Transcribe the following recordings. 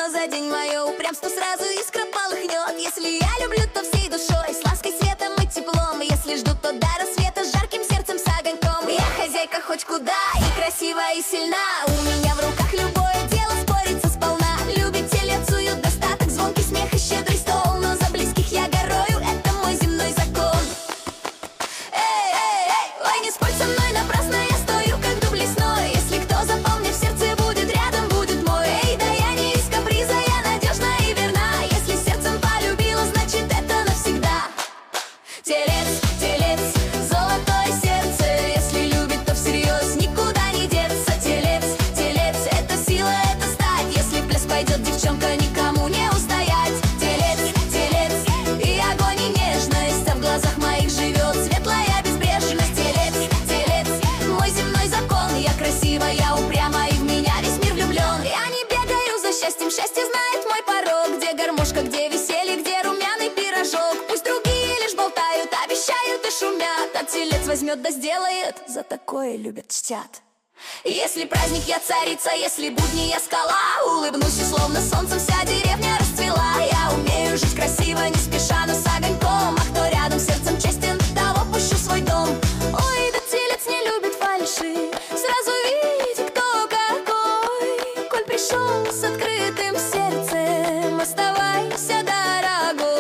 но за день мое упрямство сразу искра полыхнет. Если я люблю, то всей душой, с лаской, светом и теплом. Если жду, то до рассвета, с жарким сердцем, с огоньком. Я хозяйка хоть куда, и красива, и сильна. У меня в руках любое дело спорится сполна. Любите лет суют достаток, звонкий смех и щедрый стол. Но за близких я горою, это мой земной закон. Эй, эй, эй, ой, не спорь со мной напрасно, я стою как дуб лесной. Если кто запал мне в сердце, будет рядом, будет мой. Эй, да я не из каприза, я надежна и верна. Если сердцем полюбила, значит это навсегда. Телец, телец, золотое сердце. Если любит, то всерьез никуда не деться. Телец, телец, это сила, это стать. Если в пляс пойдет девчонка, никому не устоять. Телец, телец, и огонь, и нежность, а в глазах моих живет светлая безбрежность. Телец, телец, мой земной закон. Я красива, я упряма, и в меня весь мир влюблен. Я не бегаю за счастьем, счастье знает мой порог. Где гармошка, где веселье, где румяный пирожок. Пусть другие лишь болтают, обещают и шумят, а телец возьмет да сделает, за такое любят, чтят. Если праздник, я царица, если будни, я скала. Улыбнусь, и словно солнцем вся деревня расцвела. Я умею жить красиво, не спеша, но с огоньком. А кто рядом сердцем честен, того пущу в свой дом. Ой, да телец не любит фальши, сразу видит, кто какой. Коль пришел с открытым сердцем, оставайся, дорогой.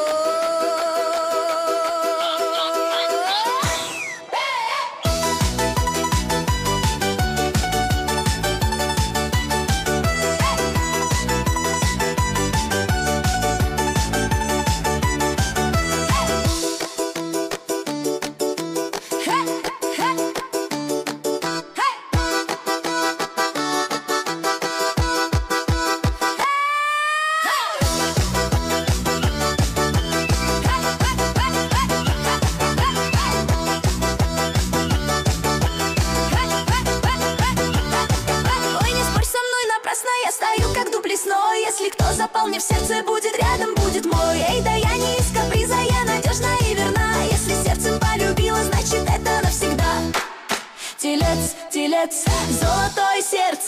Я стою как дуб лесной. Если кто запал мне в сердце, будет рядом, будет мой. Эй, да я не из каприза, я надежна и верна. Если сердцем полюбила, значит это навсегда. Телец, телец, золотое сердце.